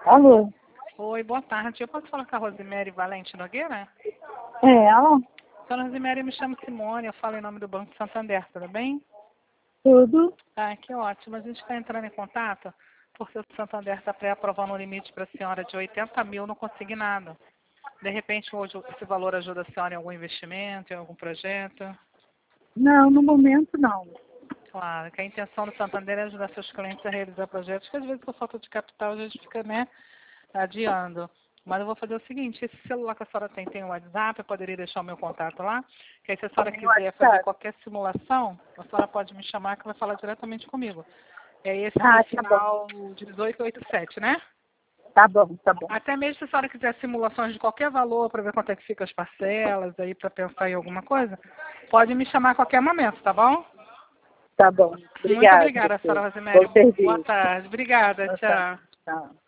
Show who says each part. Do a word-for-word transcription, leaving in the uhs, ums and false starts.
Speaker 1: Alô?
Speaker 2: Oi, boa tarde. Eu posso falar com a Rosemary Valente Nogueira?
Speaker 1: É, ela?
Speaker 2: Dona Rosemary, eu me chamo Simone, eu falo em nome do Banco Santander, tudo bem?
Speaker 1: Tudo?
Speaker 2: Ah, que ótimo. A gente está entrando em contato porque o Santander está pré-aprovando um limite para a senhora de oitenta mil no consignado. De repente, hoje esse valor ajuda a senhora em algum investimento, em algum projeto?
Speaker 1: Não, no momento não.
Speaker 2: Claro, que a intenção do Santander é ajudar seus clientes a realizar projetos que às vezes por falta de capital a gente fica, né, adiando. Mas eu vou fazer o seguinte, esse celular que a senhora tem, tem o WhatsApp, eu poderia deixar o meu contato lá, que aí se a senhora
Speaker 1: Tem
Speaker 2: quiser fazer
Speaker 1: WhatsApp.
Speaker 2: qualquer simulação, a senhora pode me chamar que vai falar diretamente comigo. É esse
Speaker 1: Ah, tá bom.
Speaker 2: final de dezoito oitenta e sete, né?
Speaker 1: Tá bom, tá bom.
Speaker 2: Até mesmo se a senhora quiser simulações de qualquer valor para ver quanto é que fica as parcelas, aí para pensar em alguma coisa, pode me chamar a qualquer momento, tá bom?
Speaker 1: Tá bom.
Speaker 2: Muito
Speaker 1: Obrigada.
Speaker 2: obrigada, senhora
Speaker 1: Bom
Speaker 2: Rosemary. Boa
Speaker 1: serviço.
Speaker 2: tarde. Obrigada,
Speaker 1: Boa tarde.
Speaker 2: tchau.
Speaker 1: Tchau.